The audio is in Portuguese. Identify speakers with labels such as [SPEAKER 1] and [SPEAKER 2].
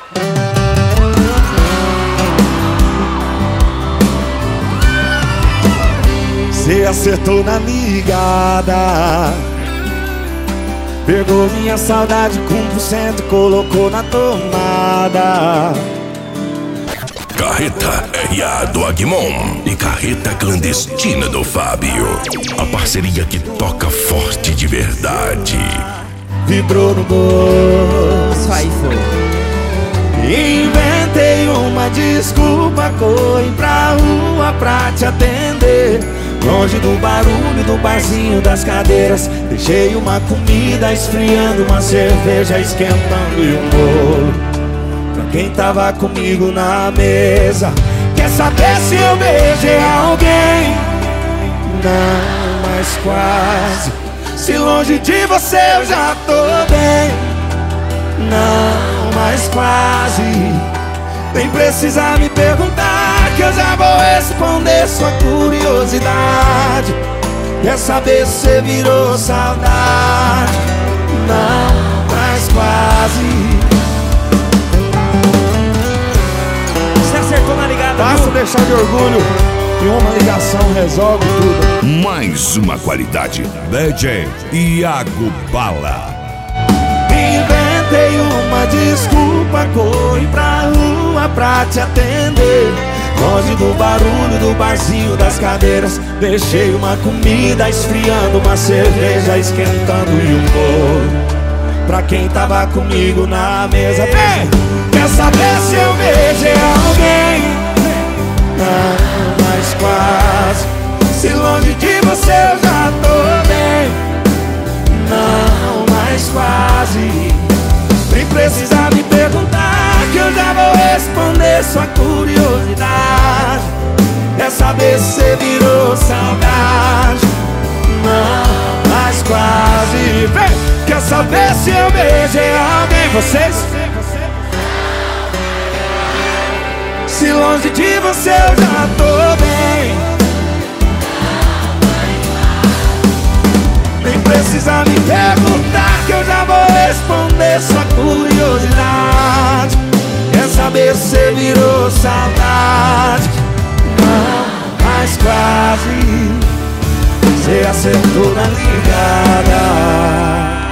[SPEAKER 1] Cê acertou na ligada, pegou minha saudade com 1% e colocou na tomada.
[SPEAKER 2] Carreta RA do Agmon e Carreta Clandestina do Fábio. A parceria que toca forte de verdade.
[SPEAKER 1] Vibrou no bolso.
[SPEAKER 3] Isso aí foi.
[SPEAKER 1] Inventei uma desculpa, corri pra rua pra te atender. Longe do barulho do barzinho das cadeiras. Deixei uma comida esfriando, uma cerveja esquentando e um bolo pra quem tava comigo na mesa. Quer saber se eu beijei alguém? Não, mas quase. Se longe de você eu já tô bem. Não, mas quase. Nem precisa me perguntar que eu já vou responder sua curiosidade. Quer saber se você virou saudade? Não, mas quase.
[SPEAKER 3] Você acertou na ligada,
[SPEAKER 1] Basta deixar de orgulho e uma ligação resolve tudo.
[SPEAKER 2] Mais uma qualidade. DJ Iago Bala.
[SPEAKER 1] Inventei uma desculpa, corri pra rua pra te atender. Longe do barulho do barzinho das cadeiras. Deixei uma comida esfriando, uma cerveja esquentando e um bolo pra quem tava comigo na mesa. Vem! Quer saber se eu beijei alguém? Não, mas quase. Se longe de você eu já tô bem. Não, mas quase. Nem precisa me perguntar que eu já vou responder sua curiosidade. Quer saber se você virou saudade? Não, mas quase. Vem! Quer saber se eu beijei alguém? Vocês? Se longe de você eu já tô bem. Nem precisa me perguntar que eu já vou responder sua curiosidade. Quer saber se você virou saudade? Não, mas quase. Você acertou na ligada.